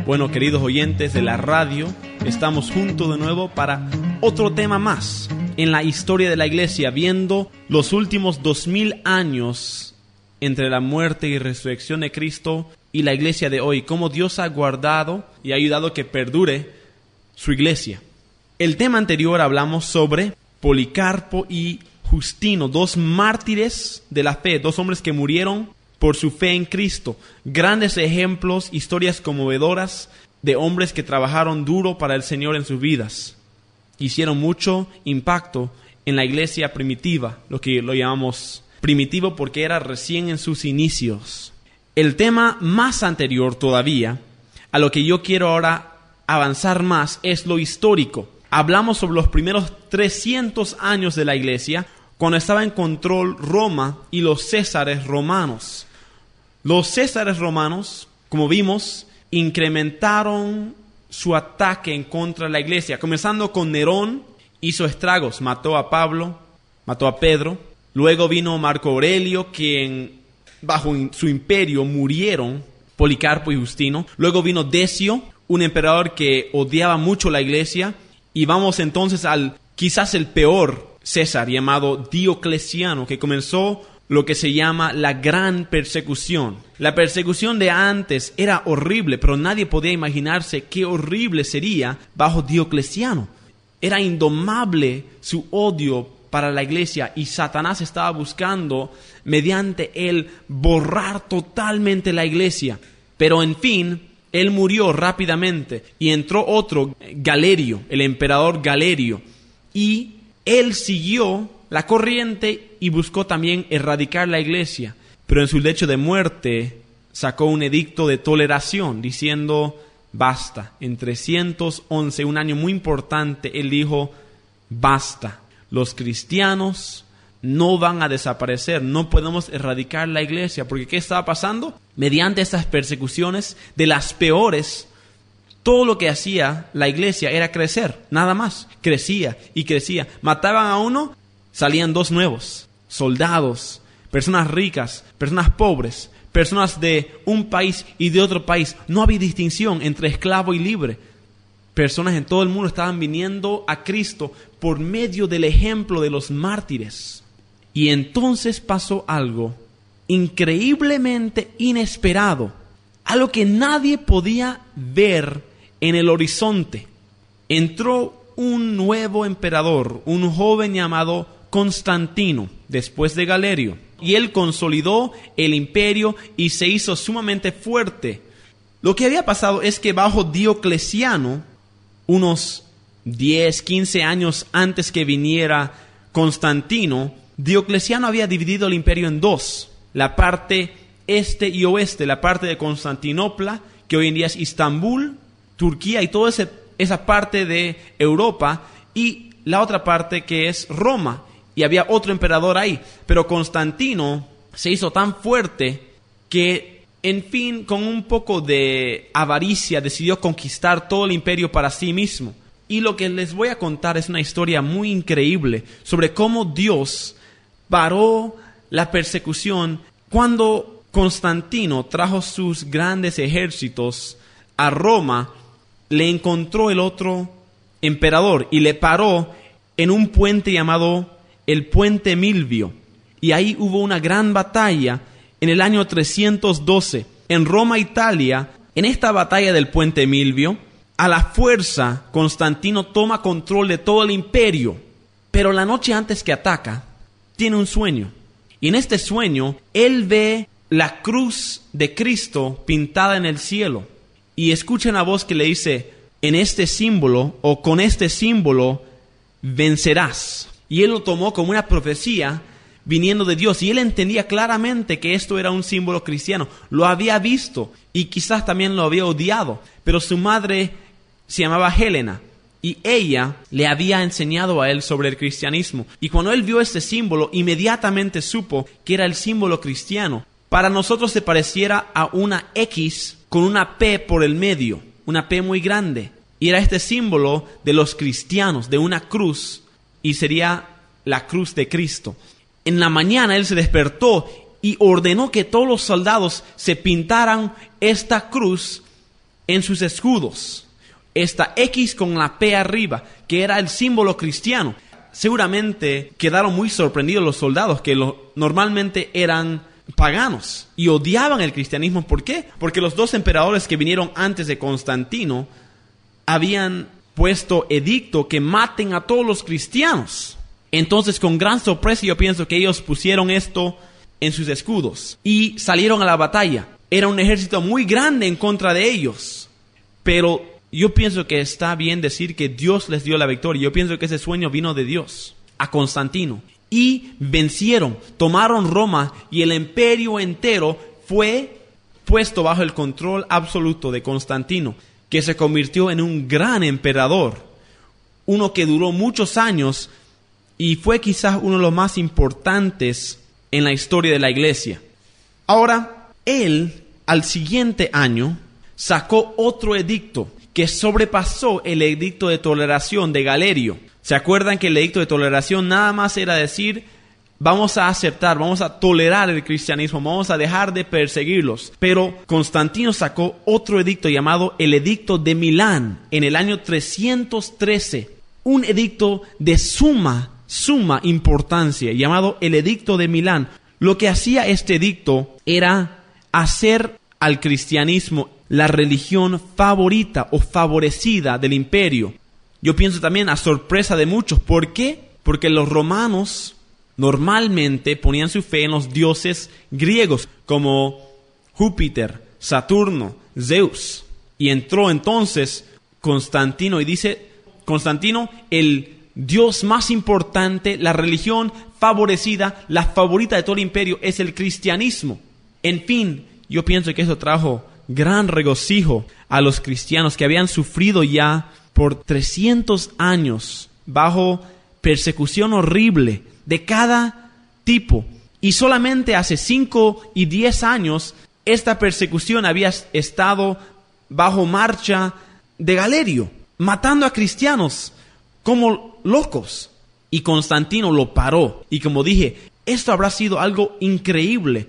Bueno, queridos oyentes de la radio, estamos juntos de nuevo para otro tema más en la historia de la iglesia, viendo los últimos 2000 años entre la muerte y resurrección de Cristo y la iglesia de hoy, cómo Dios ha guardado y ha ayudado a que perdure su iglesia. El tema anterior hablamos sobre Policarpo y Justino, dos mártires de la fe, dos hombres que murieron por su fe en Cristo. Grandes ejemplos, historias conmovedoras de hombres que trabajaron duro para el Señor en sus vidas. Hicieron mucho impacto en la iglesia primitiva, lo que lo llamamos primitivo porque era recién en sus inicios. El tema más anterior todavía, a lo que yo quiero ahora avanzar más, es lo histórico. Hablamos sobre los primeros 300 años de la iglesia, cuando estaba en control Roma y los césares romanos. Los césares romanos, como vimos, incrementaron su ataque en contra de la iglesia. Comenzando con Nerón, hizo estragos, mató a Pablo, mató a Pedro. Luego vino Marco Aurelio, quien bajo su imperio murieron Policarpo y Justino. Luego vino Decio, un emperador que odiaba mucho la iglesia. Y vamos entonces al quizás el peor César, llamado Diocleciano, que comenzó lo que se llama la gran persecución. La persecución de antes era horrible, pero nadie podía imaginarse qué horrible sería bajo Diocleciano. Era indomable su odio para la iglesia y Satanás estaba buscando, mediante él, borrar totalmente la iglesia. Pero en fin, él murió rápidamente y entró otro, Galerio, el emperador Galerio, y él siguió la corriente y buscó también erradicar la iglesia. Pero en su lecho de muerte sacó un edicto de toleración diciendo basta. En 311, un año muy importante, él dijo basta. Los cristianos no van a desaparecer, no podemos erradicar la iglesia. Porque ¿qué estaba pasando? Mediante estas persecuciones de las peores, todo lo que hacía la iglesia era crecer, nada más. Crecía y crecía. Mataban a uno, salían dos nuevos. Soldados, personas ricas, personas pobres, personas de un país y de otro país. No había distinción entre esclavo y libre. Personas en todo el mundo estaban viniendo a Cristo por medio del ejemplo de los mártires. Y entonces pasó algo increíblemente inesperado, algo que nadie podía ver en el horizonte. Entró un nuevo emperador, un joven llamado Constantino, después de Galerio, y él consolidó el imperio y se hizo sumamente fuerte. Lo que había pasado es que bajo Diocleciano, unos 10, 15 años antes que viniera Constantino, Diocleciano había dividido el imperio en dos, la parte este y oeste, la parte de Constantinopla, que hoy en día es Istambul, Turquía y toda esa parte de Europa, y la otra parte que es Roma, y había otro emperador ahí. Pero Constantino se hizo tan fuerte que, en fin, con un poco de avaricia, decidió conquistar todo el imperio para sí mismo. Y lo que les voy a contar es una historia muy increíble sobre cómo Dios paró la persecución cuando Constantino trajo sus grandes ejércitos a Roma. Le encontró el otro emperador y le paró en un puente llamado el Puente Milvio. Y ahí hubo una gran batalla en el año 312 en Roma, Italia. En esta batalla del Puente Milvio, a la fuerza, Constantino toma control de todo el imperio. Pero la noche antes que ataca, tiene un sueño. Y en este sueño, él ve la cruz de Cristo pintada en el cielo. Y escucha una voz que le dice, en este símbolo o con este símbolo vencerás. Y él lo tomó como una profecía viniendo de Dios. Y él entendía claramente que esto era un símbolo cristiano. Lo había visto y quizás también lo había odiado. Pero su madre se llamaba Helena y ella le había enseñado a él sobre el cristianismo. Y cuando él vio este símbolo, inmediatamente supo que era el símbolo cristiano. Para nosotros se pareciera a una X con una P por el medio, una P muy grande. Y era este símbolo de los cristianos, de una cruz, y sería la cruz de Cristo. En la mañana él se despertó y ordenó que todos los soldados se pintaran esta cruz en sus escudos esta X con la P arriba, que era el símbolo cristiano. Seguramente quedaron muy sorprendidos los soldados, que normalmente eran paganos y odiaban el cristianismo. ¿Por qué? Porque los dos emperadores que vinieron antes de Constantino habían puesto edicto que maten a todos los cristianos. Entonces, con gran sorpresa, yo pienso que ellos pusieron esto en sus escudos y salieron a la batalla. Era un ejército muy grande en contra de ellos, pero yo pienso que está bien decir que Dios les dio la victoria. Yo pienso que ese sueño vino de Dios a Constantino. Y vencieron, tomaron Roma y el imperio entero fue puesto bajo el control absoluto de Constantino, que se convirtió en un gran emperador, uno que duró muchos años y fue quizás uno de los más importantes en la historia de la iglesia. Ahora, él al siguiente año sacó otro edicto que sobrepasó el edicto de toleración de Galerio. ¿Se acuerdan que el edicto de toleración nada más era decir, vamos a aceptar, vamos a tolerar el cristianismo, vamos a dejar de perseguirlos? Pero Constantino sacó otro edicto llamado el edicto de Milán en el año 313. Un edicto de suma importancia llamado el edicto de Milán. Lo que hacía este edicto era hacer al cristianismo la religión favorita o favorecida del imperio. Yo pienso también a sorpresa de muchos. ¿Por qué? Porque los romanos normalmente ponían su fe en los dioses griegos como Júpiter, Saturno, Zeus. Y entró entonces Constantino y dice, Constantino, el Dios más importante, la religión favorecida, la favorita de todo el imperio es el cristianismo. En fin, yo pienso que eso trajo gran regocijo a los cristianos que habían sufrido ya por 300 años bajo persecución horrible de cada tipo. Y solamente hace 5 y 10 años esta persecución había estado bajo marcha de Galerio, matando a cristianos como locos. Y Constantino lo paró. Y como dije, esto habrá sido algo increíble,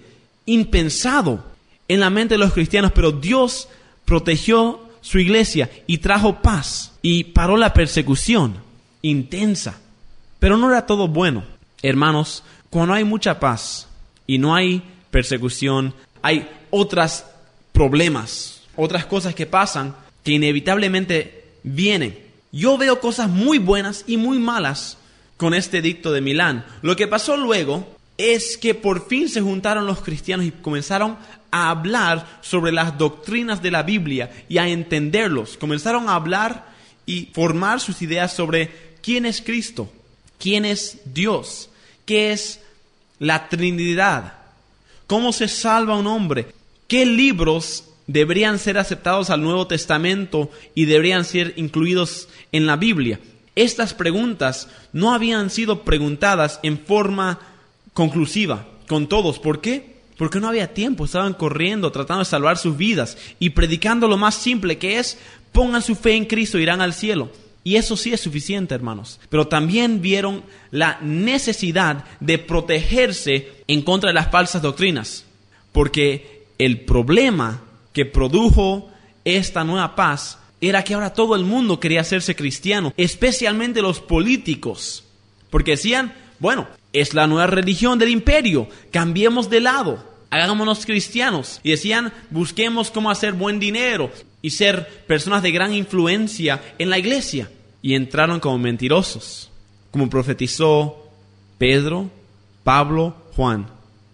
impensado en la mente de los cristianos, pero Dios protegió su iglesia y trajo paz y paró la persecución intensa. Pero no era todo bueno. Hermanos, cuando hay mucha paz y no hay persecución, hay otros problemas, otras cosas que pasan que inevitablemente vienen. Yo veo cosas muy buenas y muy malas con este edicto de Milán. Lo que pasó luego es que por fin se juntaron los cristianos y comenzaron a hablar sobre las doctrinas de la Biblia y a entenderlos. Comenzaron a hablar y formar sus ideas sobre quién es Cristo, quién es Dios, qué es la Trinidad, cómo se salva un hombre, qué libros deberían ser aceptados al Nuevo Testamento y deberían ser incluidos en la Biblia. Estas preguntas no habían sido preguntadas en forma conclusiva con todos. ¿Por qué? Porque no había tiempo, estaban corriendo, tratando de salvar sus vidas y predicando lo más simple que es, pongan su fe en Cristo e irán al cielo. Y eso sí es suficiente, hermanos. Pero también vieron la necesidad de protegerse en contra de las falsas doctrinas. Porque el problema que produjo esta nueva paz era que ahora todo el mundo quería hacerse cristiano, especialmente los políticos. Porque decían, bueno, es la nueva religión del imperio, cambiemos de lado, hagámonos cristianos. Y decían, busquemos cómo hacer buen dinero y ser personas de gran influencia en la iglesia. Y entraron como mentirosos, como profetizó Pedro, Pablo, Juan,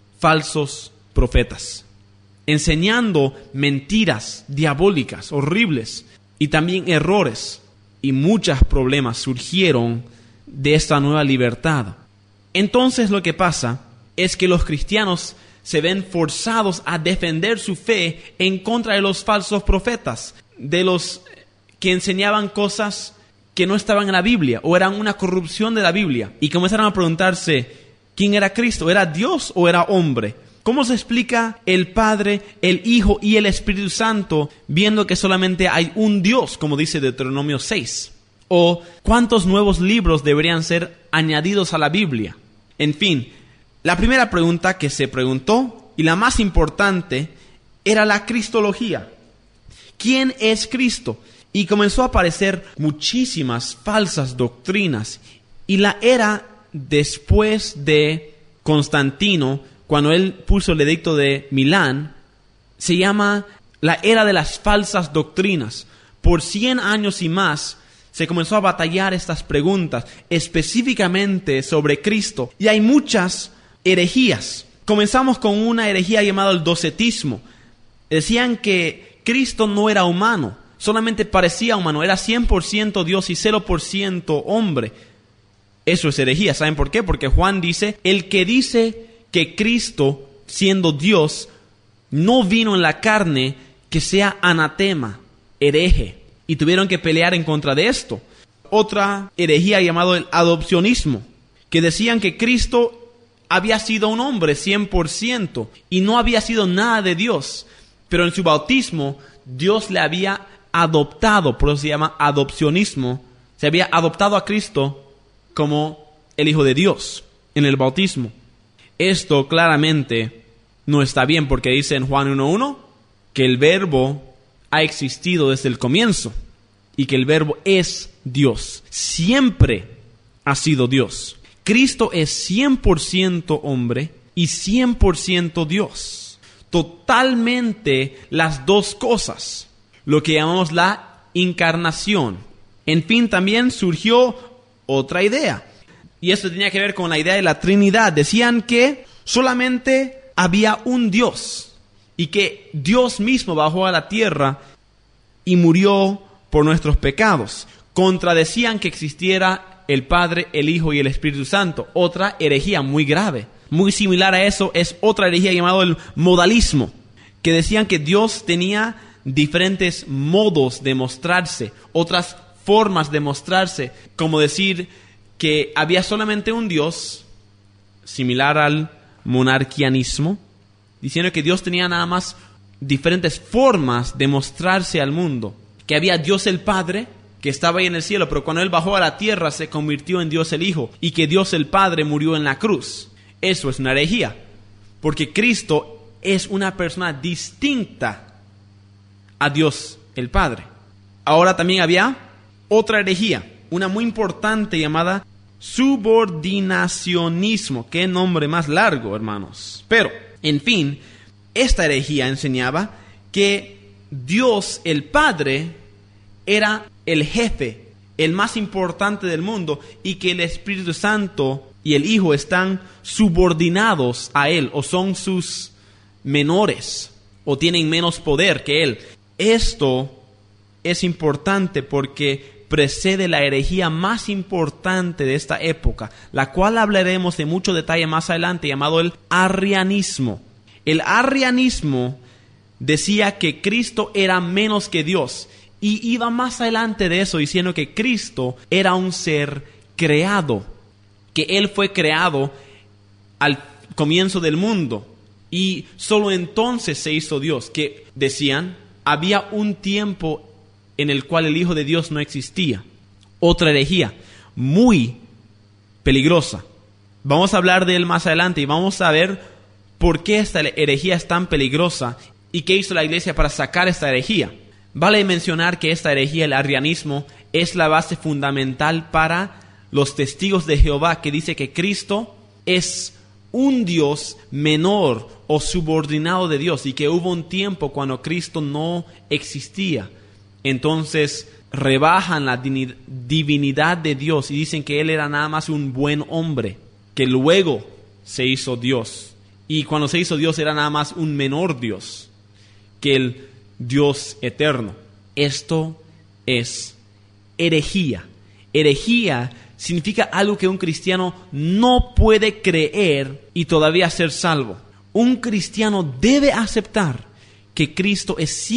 falsos profetas, enseñando mentiras diabólicas, horribles, y también errores. Y muchos problemas surgieron de esta nueva libertad. Entonces lo que pasa es que los cristianos se ven forzados a defender su fe en contra de los falsos profetas, de los que enseñaban cosas que no estaban en la Biblia o eran una corrupción de la Biblia. Y comenzaron a preguntarse, ¿quién era Cristo? ¿Era Dios o era hombre? ¿Cómo se explica el Padre, el Hijo y el Espíritu Santo viendo que solamente hay un Dios, como dice Deuteronomio 6? ¿O cuántos nuevos libros deberían ser añadidos a la Biblia? En fin, la primera pregunta que se preguntó, y la más importante, era la cristología. ¿quién es Cristo? Y comenzó a aparecer muchísimas falsas doctrinas. Y la era después de Constantino, cuando él puso el edicto de Milán, se llama la era de las falsas doctrinas. Por 100 años y más se comenzó a batallar estas preguntas, específicamente sobre Cristo. Y hay muchas herejías. Comenzamos con una herejía llamada el docetismo. Decían que Cristo no era humano, solamente parecía humano, era 100% Dios y 0% hombre. Eso es herejía. ¿Saben por qué? Porque Juan dice, el que dice que Cristo, siendo Dios, no vino en la carne, que sea anatema, hereje. Y tuvieron que pelear en contra de esto. Otra herejía llamado el adopcionismo, que decían que Cristo había sido un hombre 100% y no había sido nada de Dios. Pero en su bautismo, Dios le había adoptado, por eso se llama adopcionismo. Se había adoptado a Cristo como el Hijo de Dios en el bautismo. Esto claramente no está bien porque dice en Juan 1:1 que el Verbo ha existido desde el comienzo y que el Verbo es Dios. Siempre ha sido Dios. Cristo es 100% hombre y 100% Dios. Totalmente las dos cosas. Lo que llamamos la encarnación. En fin, también surgió otra idea. Y esto tenía que ver con la idea de la Trinidad. Decían que solamente había un Dios y que Dios mismo bajó a la tierra y murió por nuestros pecados. Contradecían que existiera el Padre, el Hijo y el Espíritu Santo. Otra herejía muy grave. Muy similar a eso es otra herejía llamada el modalismo, que decían que Dios tenía diferentes modos de mostrarse, otras formas de mostrarse, como decir que había solamente un Dios, similar al monarquianismo, diciendo que Dios tenía nada más diferentes formas de mostrarse al mundo, que había Dios el Padre, que estaba ahí en el cielo, pero cuando Él bajó a la tierra se convirtió en Dios el Hijo, y que Dios el Padre murió en la cruz. Eso es una herejía, porque Cristo es una persona distinta a Dios el Padre. Ahora también había otra herejía, una muy importante llamada subordinacionismo. Qué nombre más largo, hermanos. Pero, en fin, esta herejía enseñaba que Dios el Padre era el jefe, el más importante del mundo, y que el Espíritu Santo y el Hijo están subordinados a Él, o son sus menores, o tienen menos poder que Él. Esto es importante porque precede la herejía más importante de esta época, la cual hablaremos de mucho detalle más adelante, llamado el arrianismo. El arrianismo decía que Cristo era menos que Dios, y iba más adelante de eso diciendo que Cristo era un ser creado, que Él fue creado al comienzo del mundo y solo entonces se hizo Dios, que decían había un tiempo en el cual el Hijo de Dios no existía. Otra herejía muy peligrosa. Vamos a hablar de él más adelante y vamos a ver por qué esta herejía es tan peligrosa y qué hizo la iglesia para sacar esta herejía. Vale mencionar que esta herejía, el arrianismo, es la base fundamental para los testigos de Jehová, que dice que Cristo es un Dios menor o subordinado de Dios y que hubo un tiempo cuando Cristo no existía. Entonces rebajan la divinidad de Dios y dicen que Él era nada más un buen hombre, que luego se hizo Dios. Y cuando se hizo Dios era nada más un menor Dios que el Dios eterno. Esto es herejía. Herejía significa algo que un cristiano no puede creer y todavía ser salvo. Un cristiano debe aceptar que Cristo es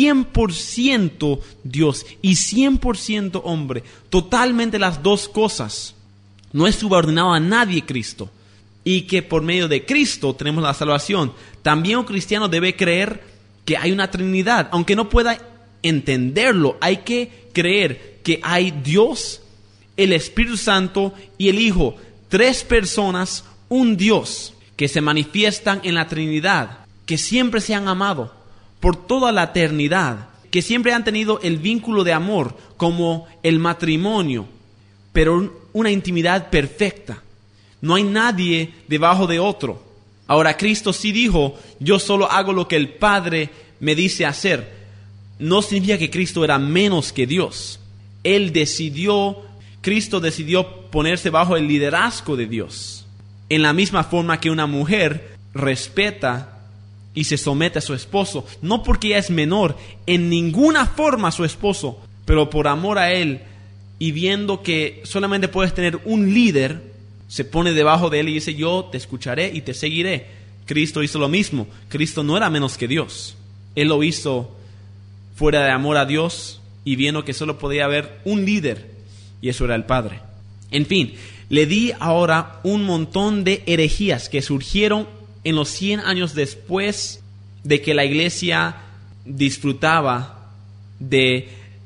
100% Dios y 100% hombre. Totalmente las dos cosas. No es subordinado a nadie Cristo. Y que por medio de Cristo tenemos la salvación. También un cristiano debe creer que hay una Trinidad. Aunque no pueda entenderlo, hay que creer que hay Dios, el Espíritu Santo y el Hijo. 3 personas, un Dios, que se manifiestan en la Trinidad, que siempre se han amado por toda la eternidad. que siempre han tenido el vínculo de amor como el matrimonio, pero una intimidad perfecta. No hay nadie debajo de otro. Ahora, Cristo sí dijo, yo solo hago lo que el Padre me dice hacer. No significa que Cristo era menos que Dios. Cristo decidió ponerse bajo el liderazgo de Dios. En la misma forma que una mujer respeta y se somete a su esposo, no porque ella es menor en ninguna forma a su esposo, pero por amor a él y viendo que solamente puedes tener un líder, se pone debajo de él y dice, yo te escucharé y te seguiré. Cristo hizo lo mismo. Cristo no era menos que Dios. Él lo hizo fuera de amor a Dios y viendo que solo podía haber un líder, y eso era el Padre. En fin, le di ahora un montón de herejías que surgieron en los 100 años después de que la iglesia disfrutaba de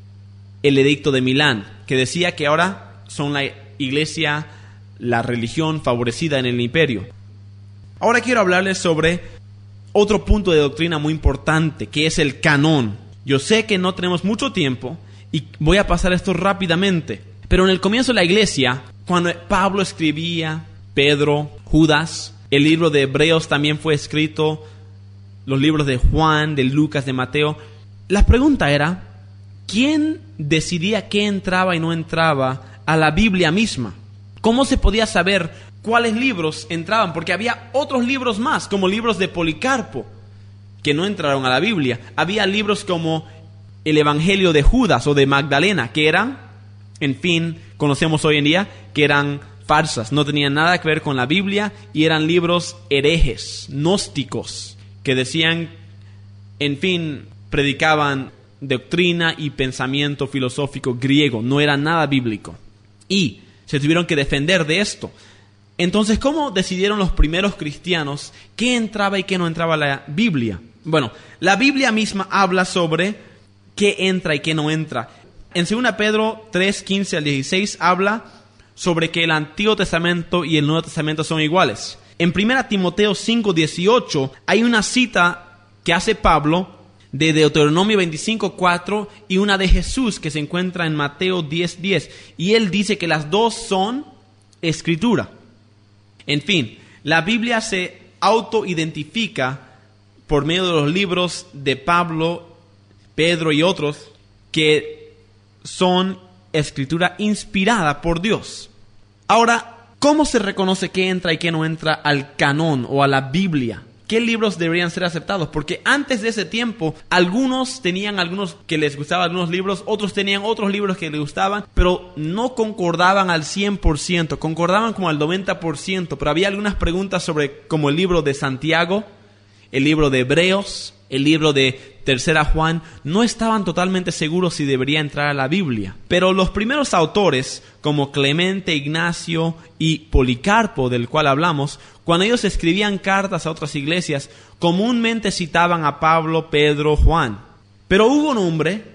el edicto de Milán, que decía que ahora son la iglesia, la religión favorecida en el imperio. Ahora quiero hablarles sobre otro punto de doctrina muy importante, que es el canón. Yo sé que no tenemos mucho tiempo y voy a pasar esto rápidamente, pero en el comienzo de la iglesia, cuando Pablo escribía, Pedro, Judas, el libro de Hebreos también fue escrito, los libros de Juan, de Lucas, de Mateo, la pregunta era, ¿quién decidía qué entraba y no entraba a la Biblia misma? ¿Cómo se podía saber cuáles libros entraban? Porque había otros libros más, como libros de Policarpo, que no entraron a la Biblia. Había libros como el Evangelio de Judas o de Magdalena, que eran, en fin, conocemos hoy en día, que eran falsas, no tenían nada que ver con la Biblia y eran libros herejes, gnósticos, que decían, en fin, predicaban doctrina y pensamiento filosófico griego, no era nada bíblico. Y se tuvieron que defender de esto. Entonces, ¿cómo decidieron los primeros cristianos qué entraba y qué no entraba a la Biblia? Bueno, la Biblia misma habla sobre qué entra y qué no entra. En 2 Pedro 3, 15 al 16 habla sobre que el Antiguo Testamento y el Nuevo Testamento son iguales. En 1 Timoteo 5, 18 hay una cita que hace Pablo de Deuteronomio 25, 4 y una de Jesús que se encuentra en Mateo 10, 10. Y él dice que las dos son escritura. En fin, la Biblia se autoidentifica por medio de los libros de Pablo, Pedro y otros que son escritura inspirada por Dios. Ahora, ¿cómo se reconoce qué entra y qué no entra al canón o a la Biblia? ¿Qué libros deberían ser aceptados? Porque antes de ese tiempo, algunos tenían algunos que les gustaban algunos libros, otros tenían otros libros que les gustaban, pero no concordaban al 100%, concordaban como al 90%, pero había algunas preguntas sobre, como el libro de Santiago, el libro de Hebreos, el libro de Tercera Juan, no estaban totalmente seguros si debería entrar a la Biblia. Pero los primeros autores, como Clemente, Ignacio y Policarpo, del cual hablamos, cuando ellos escribían cartas a otras iglesias, comúnmente citaban a Pablo, Pedro, Juan. Pero hubo un hombre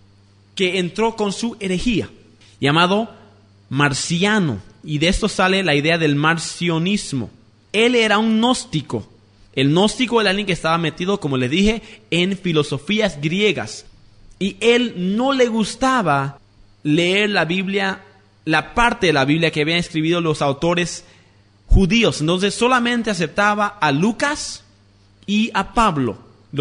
que entró con su herejía, llamado Marciano, y de esto sale la idea del marcionismo. Él era un gnóstico. El gnóstico era alguien que estaba metido, como les dije, en filosofías griegas. Y él no le gustaba leer la Biblia, la parte de la Biblia que habían escrito los autores judíos. Entonces solamente aceptaba a Lucas y a Pablo.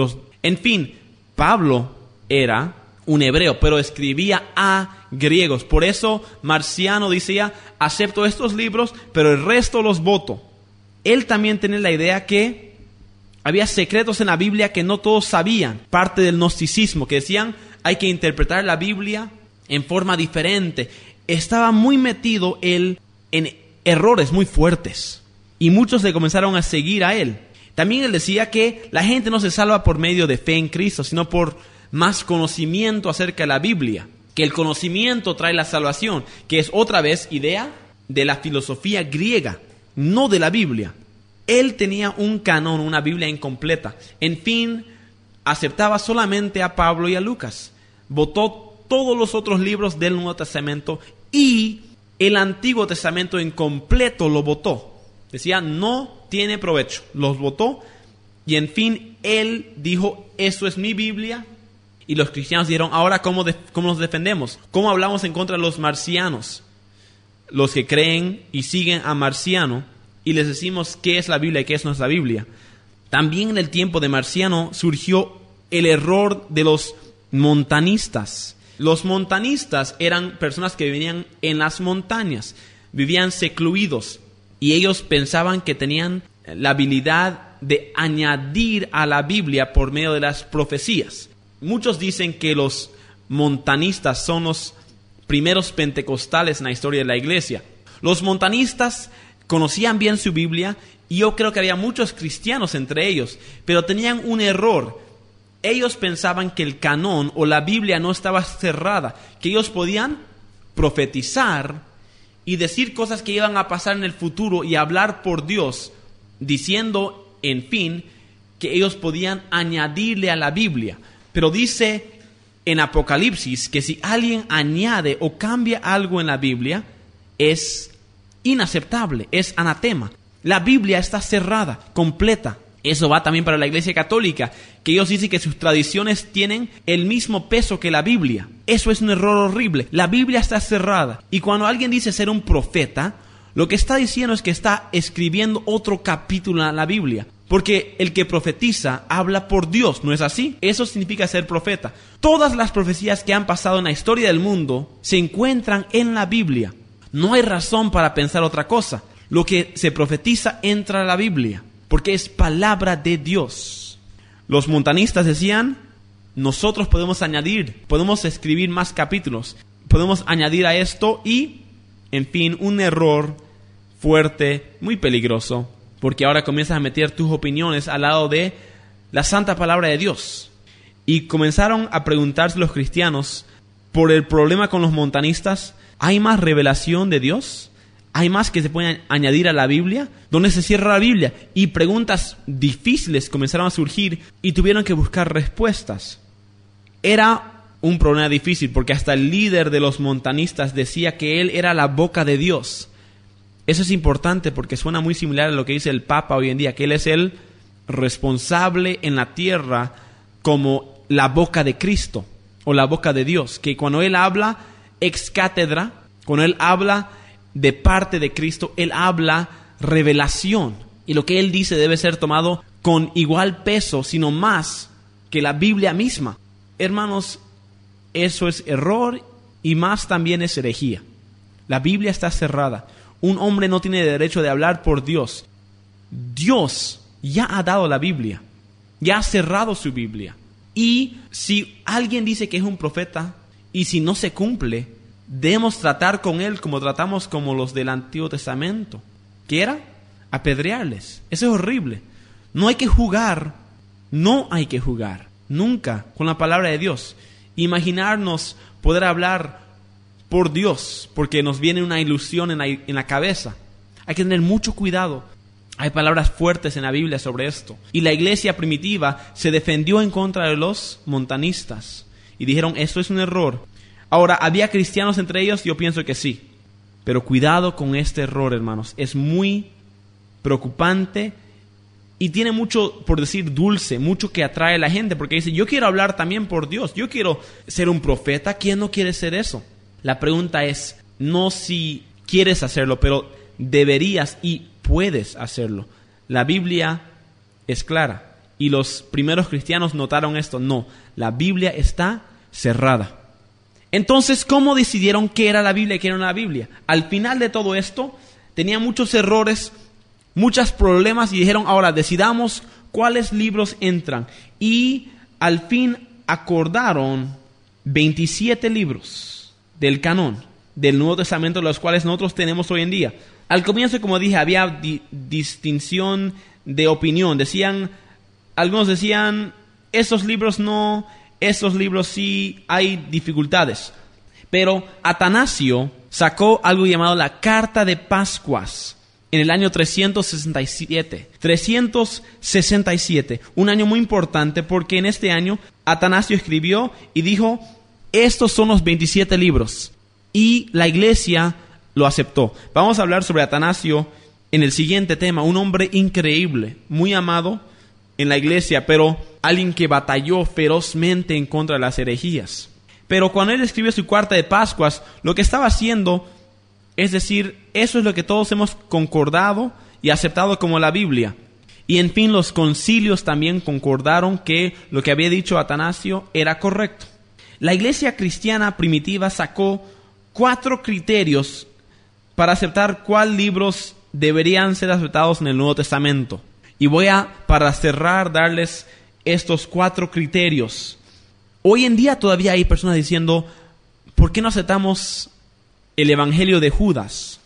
En fin, Pablo era un hebreo, pero escribía a griegos. Por eso Marciano decía, acepto estos libros, pero el resto los voto. Él también tenía la idea que había secretos en la Biblia que no todos sabían, parte del gnosticismo, que decían hay que interpretar la Biblia en forma diferente. Estaba muy metido él en errores muy fuertes y muchos le comenzaron a seguir a él. También él decía que la gente no se salva por medio de fe en Cristo, sino por más conocimiento acerca de la Biblia, que el conocimiento trae la salvación, que es otra vez idea de la filosofía griega, no de la Biblia. Él tenía un canón, una Biblia incompleta. En fin, aceptaba solamente a Pablo y a Lucas. Votó todos los otros libros del Nuevo Testamento y el Antiguo Testamento incompleto lo votó. Decía, no tiene provecho. Los votó y en fin, él dijo, eso es mi Biblia Y los cristianos dijeron, ahora ¿cómo nos defendemos? ¿Cómo hablamos en contra de los marcianos? Los que creen y siguen a Marciano, y les decimos qué es la Biblia y qué es nuestra Biblia. También en el tiempo de Marciano surgió el error de los montanistas. Los montanistas eran personas que vivían en las montañas, vivían secluidos, y ellos pensaban que tenían la habilidad de añadir a la Biblia por medio de las profecías. Muchos dicen que los montanistas son los primeros pentecostales en la historia de la iglesia. Los montanistas conocían bien su Biblia, y yo creo que había muchos cristianos entre ellos, pero tenían un error. Ellos pensaban que el canón o la Biblia no estaba cerrada, que ellos podían profetizar y decir cosas que iban a pasar en el futuro y hablar por Dios, diciendo, en fin, que ellos podían añadirle a la Biblia. Pero dice en Apocalipsis que si alguien añade o cambia algo en la Biblia, es inaceptable, es anatema. La Biblia está cerrada, completa. Eso va también para la Iglesia Católica, que ellos dicen que sus tradiciones tienen el mismo peso que la Biblia. Eso es un error horrible. La Biblia está cerrada. Y cuando alguien dice ser un profeta, lo que está diciendo es que está escribiendo otro capítulo en la Biblia. Porque el que profetiza habla por Dios, ¿no es así? Eso significa ser profeta. Todas las profecías que han pasado en la historia del mundo se encuentran en la Biblia. No hay razón para pensar otra cosa. Lo que se profetiza entra a la Biblia, porque es palabra de Dios. Los montanistas decían, nosotros podemos añadir, podemos escribir más capítulos, podemos añadir a esto y, en fin, un error fuerte, muy peligroso, porque ahora comienzas a meter tus opiniones al lado de la santa palabra de Dios. Y comenzaron a preguntarse los cristianos por el problema con los montanistas. ¿Hay más revelación de Dios? ¿Hay más que se pueden añadir a la Biblia? ¿Dónde se cierra la Biblia? Y preguntas difíciles comenzaron a surgir y tuvieron que buscar respuestas. Era un problema difícil porque hasta el líder de los montanistas decía que él era la boca de Dios. Eso es importante porque suena muy similar a lo que dice el Papa hoy en día, que él es el responsable en la tierra como la boca de Cristo o la boca de Dios, que cuando él habla ex cátedra, cuando él habla de parte de Cristo, él habla revelación. Y lo que él dice debe ser tomado con igual peso, sino más que la Biblia misma. Hermanos, eso es error y más también es herejía. La Biblia está cerrada. Un hombre no tiene derecho de hablar por Dios. Dios ya ha dado la Biblia, ya ha cerrado su Biblia. Y si alguien dice que es un profeta y si no se cumple, debemos tratar con él como tratamos como los del Antiguo Testamento. ¿Qué era? Apedrearles. Eso es horrible. No hay que jugar nunca con la palabra de Dios. Imaginarnos poder hablar por Dios porque nos viene una ilusión en la cabeza. Hay que tener mucho cuidado. Hay palabras fuertes en la Biblia sobre esto. Y la iglesia primitiva se defendió en contra de los montanistas y dijeron, esto es un error. Ahora, ¿había cristianos entre ellos? Yo pienso que sí. Pero cuidado con este error, hermanos. Es muy preocupante y tiene mucho, por decir, dulce, mucho que atrae a la gente. Porque dice, yo quiero hablar también por Dios. Yo quiero ser un profeta. ¿Quién no quiere ser eso? La pregunta es, no si quieres hacerlo, pero deberías y puedes hacerlo. La Biblia es clara. Y los primeros cristianos notaron esto. No, la Biblia está cerrada. Entonces, ¿cómo decidieron qué era la Biblia y qué no era la Biblia? Al final de todo esto, tenían muchos errores, muchos problemas y dijeron, ahora decidamos cuáles libros entran. Y al fin acordaron 27 libros del canón del Nuevo Testamento, los cuales nosotros tenemos hoy en día. Al comienzo, como dije, había distinción de opinión. Algunos decían, esos libros no... Esos libros sí hay dificultades. Pero Atanasio sacó algo llamado la Carta de Pascuas en el año 367. 367, un año muy importante porque en este año Atanasio escribió y dijo, estos son los 27 libros. Y la iglesia lo aceptó. Vamos a hablar sobre Atanasio en el siguiente tema. Un hombre increíble, muy amado en la iglesia, pero alguien que batalló ferozmente en contra de las herejías. Pero cuando él escribe su carta de Pascuas, lo que estaba haciendo es decir, eso es lo que todos hemos concordado y aceptado como la Biblia. Y en fin, los concilios también concordaron que lo que había dicho Atanasio era correcto. La iglesia cristiana primitiva sacó 4 criterios para aceptar cuáles libros deberían ser aceptados en el Nuevo Testamento. Y voy a, para cerrar, darles estos 4 criterios. Hoy en día todavía hay personas diciendo, ¿por qué no aceptamos el Evangelio de Judas?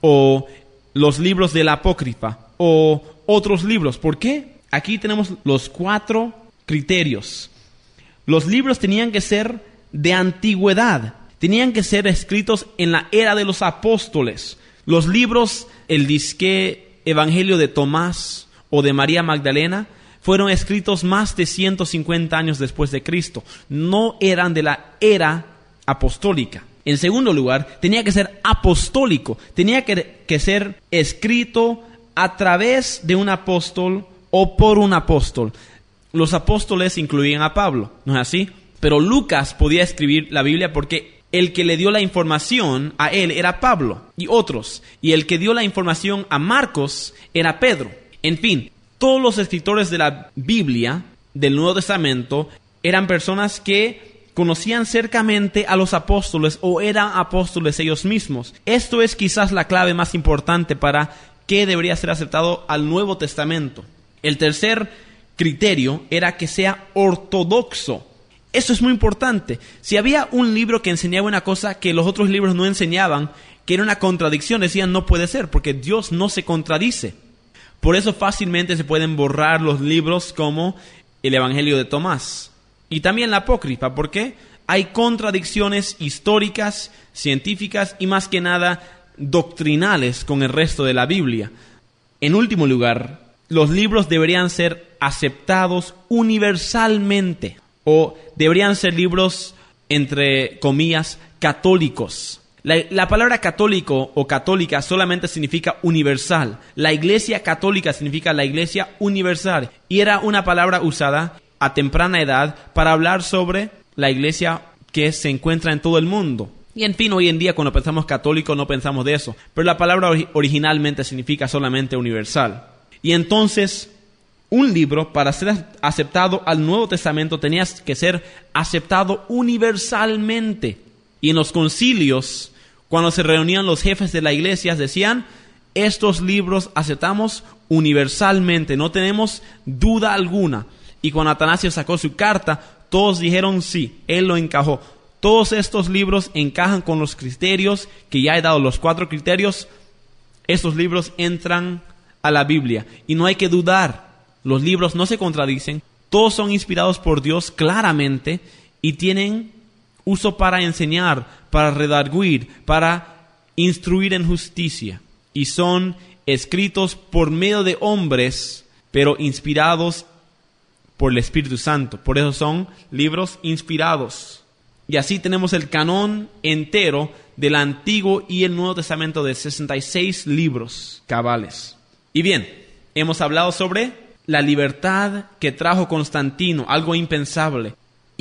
O los libros de la Apócrifa, o otros libros. ¿Por qué? Aquí tenemos los 4 criterios. Los libros tenían que ser de antigüedad. Tenían que ser escritos en la era de los apóstoles. Los libros, el disque Evangelio de Tomás o de María Magdalena, fueron escritos más de 150 años después de Cristo. No eran de la era apostólica. En segundo lugar, tenía que ser apostólico. Tenía que ser escrito a través de un apóstol o por un apóstol. Los apóstoles incluían a Pablo, ¿no es así? Pero Lucas podía escribir la Biblia porque el que le dio la información a él era Pablo y otros. Y el que dio la información a Marcos era Pedro. En fin, todos los escritores de la Biblia, del Nuevo Testamento, eran personas que conocían cercamente a los apóstoles o eran apóstoles ellos mismos. Esto es quizás la clave más importante para qué debería ser aceptado al Nuevo Testamento. El tercer criterio era que sea ortodoxo. Eso es muy importante. Si había un libro que enseñaba una cosa que los otros libros no enseñaban, que era una contradicción, decían no puede ser, porque Dios no se contradice. Por eso fácilmente se pueden borrar los libros como el Evangelio de Tomás. Y también la Apócrifa, porque hay contradicciones históricas, científicas y más que nada doctrinales con el resto de la Biblia. En último lugar, los libros deberían ser aceptados universalmente o deberían ser libros, entre comillas, católicos. La palabra católico o católica solamente significa universal. La iglesia católica significa la iglesia universal. Y era una palabra usada a temprana edad para hablar sobre la iglesia que se encuentra en todo el mundo. Y en fin, hoy en día cuando pensamos católico no pensamos de eso. Pero la palabra originalmente significa solamente universal. Y entonces, un libro para ser aceptado al Nuevo Testamento tenía que ser aceptado universalmente. Y en los concilios, cuando se reunían los jefes de la iglesia, decían, estos libros aceptamos universalmente, no tenemos duda alguna. Y cuando Atanasio sacó su carta, todos dijeron sí, él lo encajó. Todos estos libros encajan con los criterios que ya he dado, los 4 criterios. Estos libros entran a la Biblia y no hay que dudar. Los libros no se contradicen, todos son inspirados por Dios claramente y tienen uso para enseñar, para redarguir, para instruir en justicia. Y son escritos por medio de hombres, pero inspirados por el Espíritu Santo. Por eso son libros inspirados. Y así tenemos el canón entero del Antiguo y el Nuevo Testamento de 66 libros cabales. Y bien, hemos hablado sobre la libertad que trajo Constantino, algo impensable,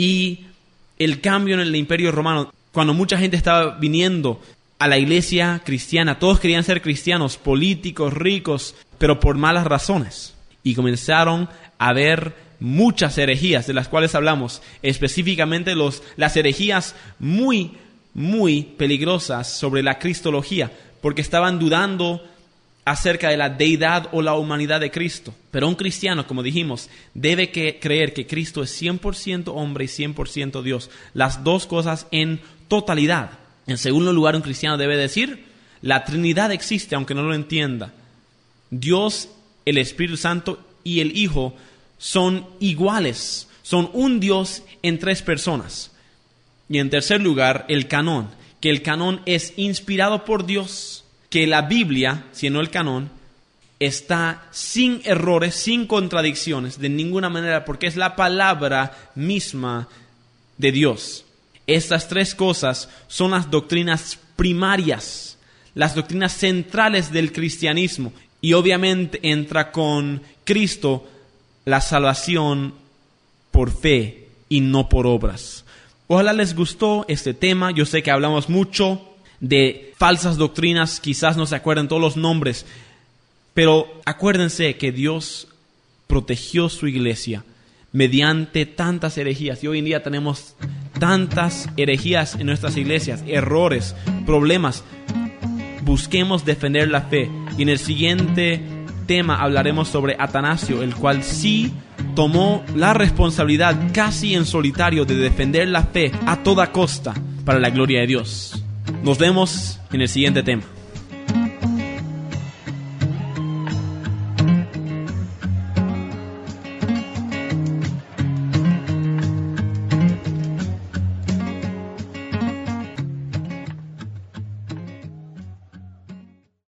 y el cambio en el Imperio Romano, cuando mucha gente estaba viniendo a la iglesia cristiana. Todos querían ser cristianos, políticos, ricos, pero por malas razones. Y comenzaron a haber muchas herejías, de las cuales hablamos, específicamente las herejías muy, muy peligrosas sobre la cristología, porque estaban dudando acerca de la deidad o la humanidad de Cristo. Pero un cristiano, como dijimos, debe creer que Cristo es 100% hombre y 100% Dios. Las dos cosas en totalidad. En segundo lugar, un cristiano debe decir, la Trinidad existe, aunque no lo entienda. Dios, el Espíritu Santo y el Hijo son iguales. Son un Dios en 3 personas. Y en tercer lugar, el canón. Que el canón es inspirado por Dios. Que la Biblia, siendo el canón, está sin errores, sin contradicciones, de ninguna manera, porque es la palabra misma de Dios. Estas 3 cosas son las doctrinas primarias, las doctrinas centrales del cristianismo. Y obviamente entra con Cristo la salvación por fe y no por obras. Ojalá les gustó este tema. Yo sé que hablamos mucho de falsas doctrinas, quizás no se acuerdan todos los nombres, pero acuérdense que Dios protegió su iglesia mediante tantas herejías. Y hoy en día tenemos tantas herejías en nuestras iglesias, errores, problemas. Busquemos defender la fe. Y en el siguiente tema hablaremos sobre Atanasio, el cual sí tomó la responsabilidad casi en solitario de defender la fe a toda costa para la gloria de Dios. Nos vemos en el siguiente tema.